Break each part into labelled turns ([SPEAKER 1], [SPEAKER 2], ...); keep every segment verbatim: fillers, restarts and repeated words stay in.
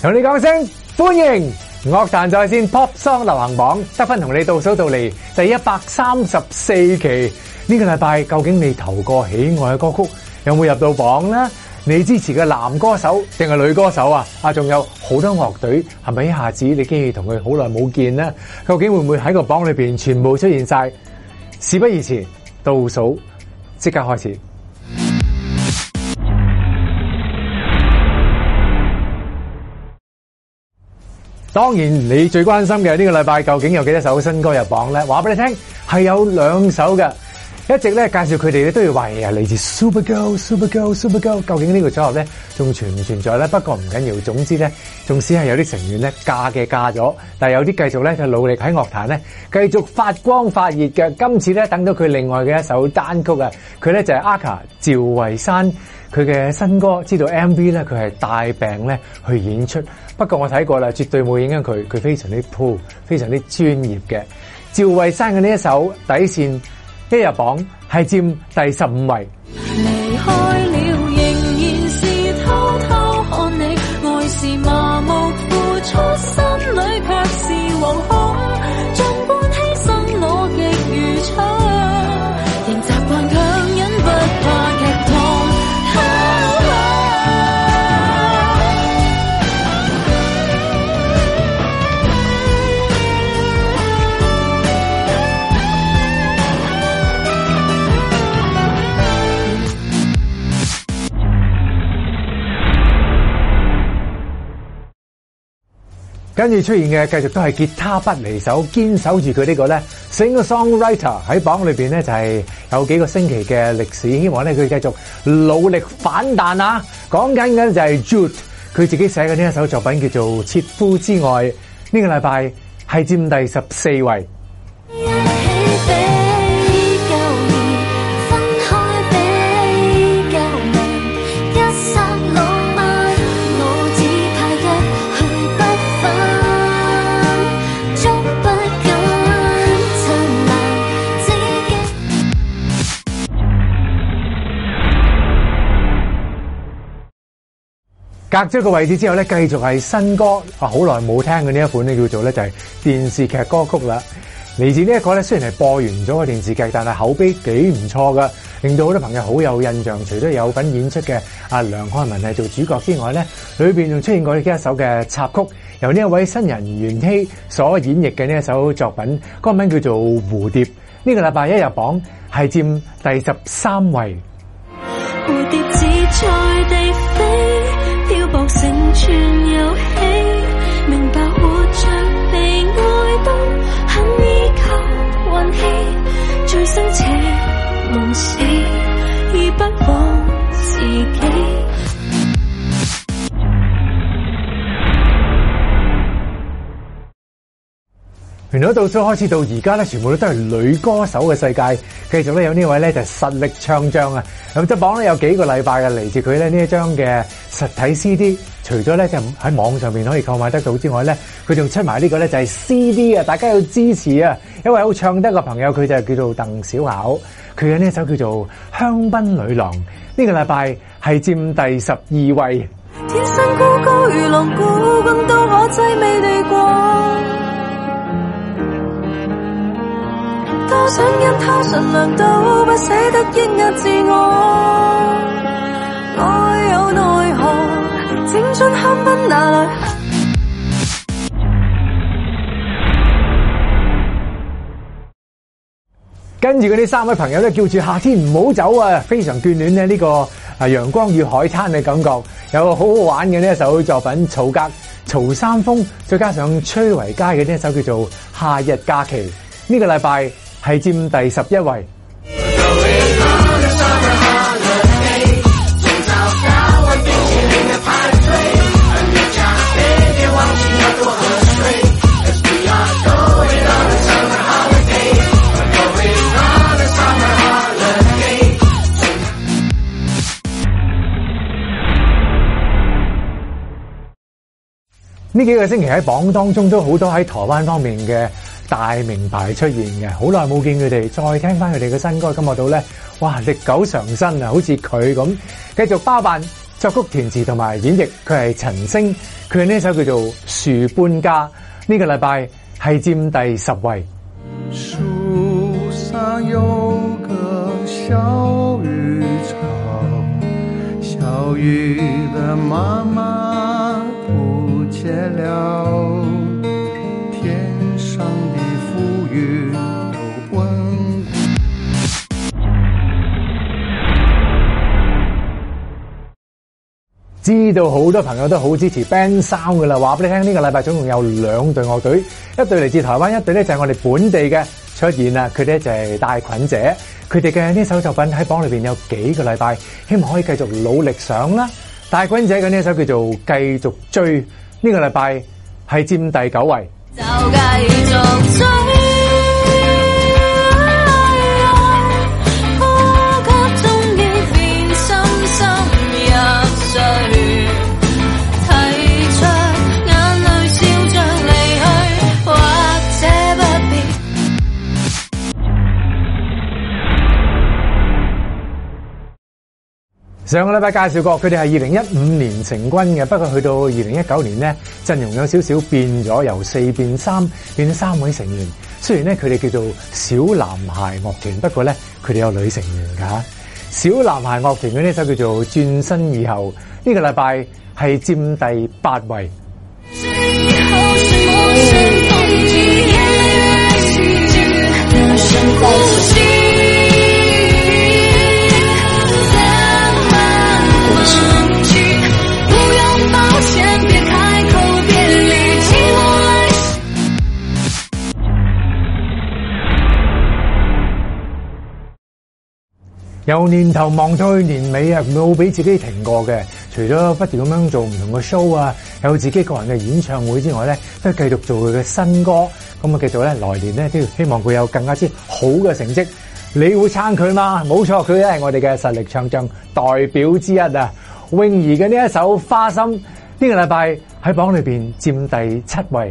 [SPEAKER 1] 同你講聲歡迎樂壇在線 Pop Song 流行榜得分同你倒數到嚟第一百三十四期。呢個禮拜究竟你投過喜愛嘅歌曲有冇入到榜呢？你支持嘅男歌手定係女歌手啊？啊，仲有好多樂隊係咪一下子你竟然同佢好耐冇見呢？究竟會唔會喺個榜裏邊全部出現晒？事不宜遲，倒數即刻開始。當然，你最關心嘅呢個禮拜究竟有幾多首新歌入榜咧？話俾你聽，係有兩首嘅。一直咧介紹佢哋咧都要話係嚟自 Super Girl、Super Girl、Super Girl。究竟呢個組合咧仲存唔存在咧？不過唔緊要，總之咧，縱使係有啲成員咧嫁嘅嫁咗，但係有啲繼續咧就努力喺樂壇咧繼續發光發熱嘅。今次咧等到佢另外嘅一首單曲啊，佢咧就係 Aka 趙慧珊佢嘅新歌。知道 M V 咧佢係帶病咧去演出，不過我睇過啦，絕對冇影響佢，佢非常之 pro， 非常之專業嘅。趙慧珊嘅呢一首底線一入榜係佔第十五位。
[SPEAKER 2] 離開了仍然是偷偷看你，愛是麻木付出，心裏卻是惶恐，儘管犧牲我極愚蠢，仍習慣強忍不怕劇痛。
[SPEAKER 1] 跟住出現嘅繼續都係吉他不離手，堅守住佢呢個咧 Singer-songwriter 喺榜裏邊咧就係有幾個星期嘅歷史，希望咧佢繼續努力反彈啊！講緊嘅就係 Jude， 佢自己寫嘅呢一首作品叫做《切膚之愛》，呢個禮拜係佔第十四位。隔咗個位置之後咧，繼續係新歌，啊好耐冇聽嘅呢一款咧叫做咧就係電視劇歌曲啦。嚟自呢一個咧，雖然係播完咗個電視劇，但係口碑幾唔錯噶，令到好多朋友好有印象。除咗有份演出嘅阿梁漢文係做主角之外咧，裏邊仲出現過呢一首嘅插曲，由呢一位新人袁熙所演繹嘅呢一首作品，歌名叫做《蝴蝶》。呢個禮拜一入榜係佔第十三位。
[SPEAKER 2] 蝴蝶自在地飛，漂泊成全遊戲，明白活着被愛都很依靠運氣，醉生且夢死，而不枉自己。
[SPEAKER 1] 原來到初開始到而家咧，全部都都係女歌手嘅世界。繼續咧有呢位咧就係實力唱將啊！咁即係榜咧有幾個禮拜嘅嚟自佢咧呢一張嘅實體 C D， 除咗咧就喺網上面可以購買得到之外咧，佢仲出埋呢個咧就係 C D 啊！大家要支持啊！一位好唱得嘅朋友，佢就叫做鄧小巧，佢嘅呢一首叫做《香檳女郎》，呢、這個禮拜係佔第十二位。
[SPEAKER 2] 天生孤高如狼，孤軍都可凄美地過。多想因他純良都不捨得抑壓自我，愛有奈何，請將香檳拿來。
[SPEAKER 1] 跟住嗰啲三位朋友咧，叫住夏天唔好走啊！非常眷戀咧呢個啊陽光與海灘嘅感覺，有個好好玩嘅呢一首作品，曹格、曹三豐，再加上崔維佳嘅呢一首叫做《夏日假期》，呢、這個禮拜係佔第十一位。呢幾個星期喺榜當中都好多喺台灣方面嘅大名牌出現嘅，好耐冇見佢哋，再聽翻佢哋嘅新歌，感覺到咧，哇，歷久常新啊，好似佢咁，繼續包辦作曲填詞同埋演繹，佢係陳星，佢嘅呢首叫做《樹搬家》，呢、這個禮拜係佔第十位。
[SPEAKER 3] 樹上有個小雨草，小雨的媽媽不見了，天上的浮雲都問。
[SPEAKER 1] 知道好多朋友都好支持 Band Sound 噶啦，話俾你聽，呢、這個禮拜總共有兩隊樂隊，一隊嚟自台灣，一隊咧就係我哋本地嘅出現啦。佢哋咧就係大菌姐，佢哋嘅呢首作品喺榜裏邊有幾個禮拜，希望可以繼續努力上啦。大菌姐嘅呢首叫做《繼續追》，呢、這個禮拜係佔第九位。
[SPEAKER 2] 就繼續追。
[SPEAKER 1] 上個禮拜介紹過，佢哋係二零一五年成軍嘅，不過去到二零一九年呢，陣容有少少變咗，由四變三，變咗三位成員。雖然咧佢哋叫做小男孩樂團，不過咧佢哋有女成員噶。小男孩樂團嘅呢首叫做《轉身以後》，呢、這個禮拜係佔第八位。由年頭望到去年尾啊，冇俾自己停過嘅。除咗不斷咁樣做唔同嘅 show 啊，有自己個人嘅演唱會之外咧，都係繼續做佢嘅新歌。咁啊，繼續咧來年咧都要希望佢有更加之好嘅成績。你會撐佢嗎？冇錯，佢咧係我哋嘅實力唱將代表之一啊！泳兒嘅呢一首《花心》，呢、這個禮拜喺榜裏邊佔第七位。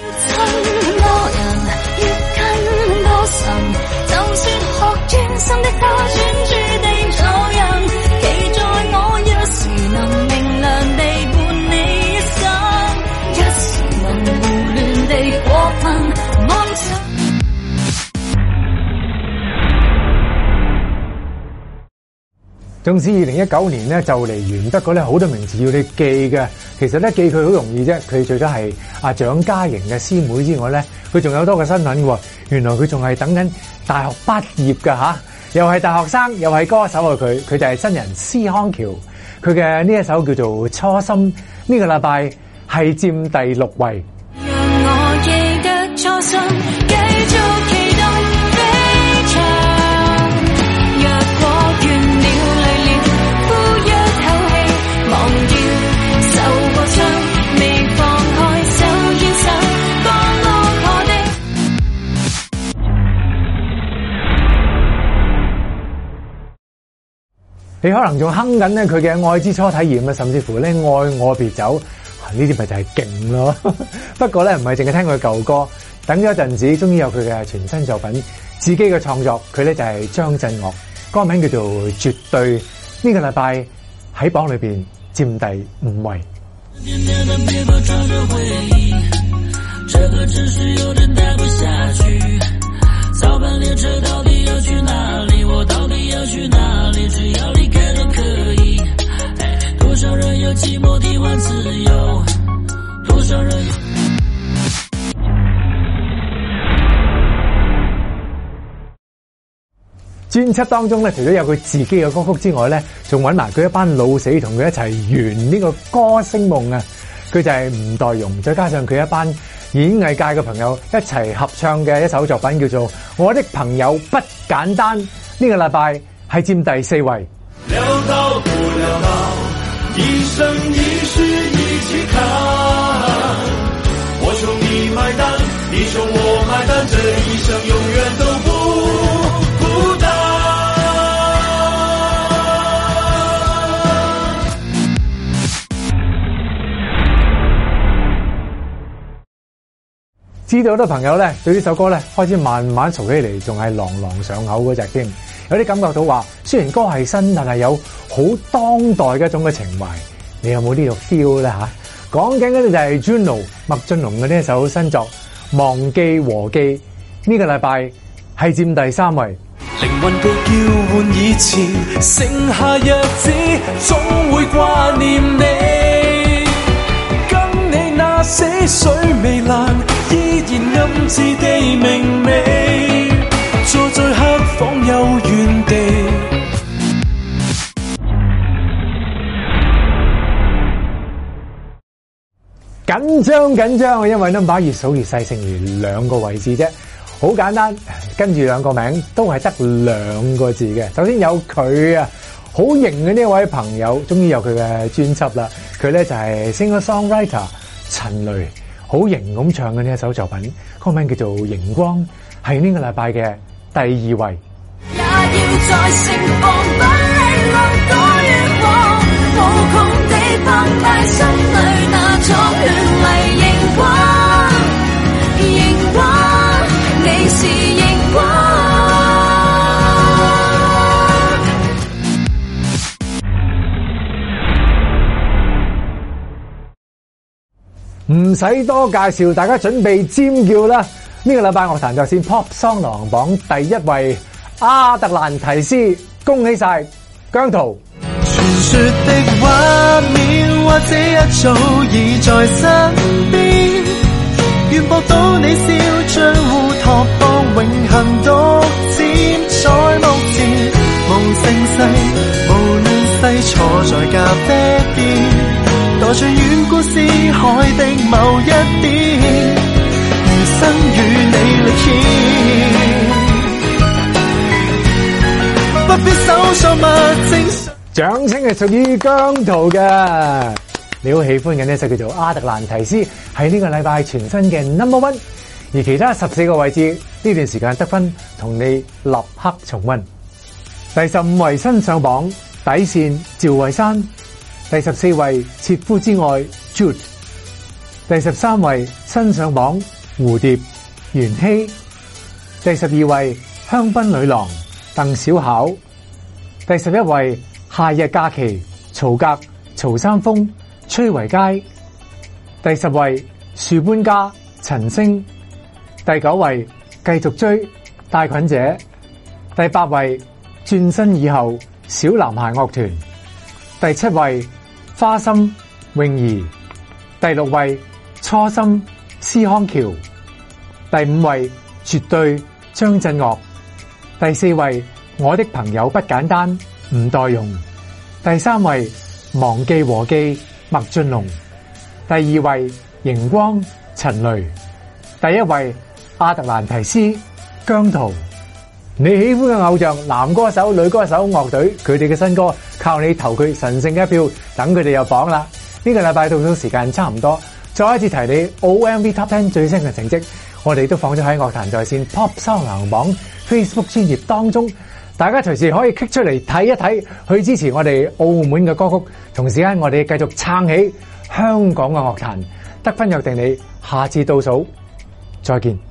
[SPEAKER 1] 總之二零一九年咧就嚟完，不過咧好多名字要你記嘅。其實咧記佢好容易啫，佢除咗係阿蔣嘉瑩嘅師妹之外咧，佢仲有多個身份嘅。原來佢仲係等緊大學畢業㗎吓，又係大學生，又係歌手啊！佢佢就係新人施康橋，佢嘅呢一首叫做《初心》，呢、這個禮拜係佔第六位。
[SPEAKER 2] 讓我記得初心，繼續期待飛翔。若果倦了累了，呼一口氣，忘掉受過傷，未放開手牽手，降落我的。
[SPEAKER 1] 你可能仲哼緊咧佢嘅愛之初體驗啊，甚至乎咧愛我別走。呢啲咪就係勁咯，不過咧唔係淨係聽佢舊歌，等咗一陣子，終於有佢嘅全新作品，自己嘅創作，佢咧就係張震岳，歌名叫做《絕對》，呢、這個禮拜喺榜裏邊佔第五位。這個只是有點待不下去，早班列車到底要去哪裏？我到底要去哪裏？只要離開都可以。多少人有寂寞地換自由？多少人？專輯當中咧，除咗有佢自己嘅歌曲之外咧，仲揾埋佢一班老死同佢一齊圓呢個歌星夢啊！佢就係吳岱融，再加上佢一班演藝界嘅朋友一齊合唱嘅一首作品，叫做《我的朋友不簡單》。呢、這個禮拜係佔第四位。
[SPEAKER 4] 潦倒不潦倒，一生一世一起看，我衝你買單，你衝我買單，這一生永遠都不孤單。
[SPEAKER 1] 知道好多朋友咧對呢首歌咧開始慢慢嘈起嚟，仲係朗朗上口嗰隻添。 有啲感覺到話，雖然歌係新，但係有好當代嘅一種嘅情懷。你有冇呢個 feel 咧吓？講緊嗰啲就係 Juno 麥浚龍嘅呢一首新作《忘記和記》，呢、這個禮拜係佔第三位。
[SPEAKER 4] 靈魂被叫喚以前，剩下日子，總會掛念你。跟你那死水未爛，依然暗自地明媚，坐在黑房幽怨地。
[SPEAKER 1] 緊張緊張，因為 number 越數越細，剩餘兩個位置啫。好簡單，跟住兩個名都係得兩個字嘅。首先有佢啊，好型嘅呢位朋友，終於有佢嘅專輯啦。佢咧就係 singer-songwriter 陳雷，好型咁唱嘅呢一首作品，歌名叫做《熒光》，係呢個禮拜嘅第二位。
[SPEAKER 2] 也要在盛放不領能多於往，無窮地澎湃心裏那種絢麗熒光，熒光，你是熒光。
[SPEAKER 1] 唔使多介紹，大家準備尖叫啦！呢、這個禮拜樂壇在線 Pop Song 流行榜第一位阿特蘭提斯，恭喜晒姜濤。
[SPEAKER 3] 傳說的畫面或者一早已在身邊，願博到你笑將烏托邦永恆獨佔在目前，無聲勢無亂世坐在咖啡邊，待著遠古思海的某一點，餘生與你力牽，不必搜索物證。
[SPEAKER 1] 掌聲係屬於姜濤嘅，你好喜歡嘅呢首叫做《阿特蘭提斯》，係呢個禮拜全新嘅 number one， 而其他十四個位置呢段時間得分同你立刻重溫。第十五位新上榜底線趙慧珊，第十四位切膚之愛 Jude， 第十三位新上榜蝴蝶袁希，第十二位香檳女郎鄧小巧，第十一位夏日假期曹格曹三豐崔維佳，第十位樹搬家陳星，第九位繼續追帶菌者，第八位轉身以後小男孩樂團，第七位花心泳兒，第六位初心施康橋，第五位絕對張震岳，第四位我的朋友不簡單吳岱融，第三位忘記和記麥浚龍，第二位熒光陳雷，第一位阿特蘭提斯姜濤。你喜歡嘅偶像男歌手女歌手樂隊，佢哋嘅新歌靠你投佢神聖嘅一票，等佢哋入榜啦。呢個禮拜倒數時間差唔多，再一次提你 O M V Top Ten 最新嘅成績，我哋都放咗喺樂壇在線 Pop Song 流行榜 Facebook 專頁當中，大家隨時可以 click 出嚟睇一睇，去支持我哋澳門嘅歌曲。同時間我哋繼續撐起香港嘅樂壇，得分約定你下次倒數再見。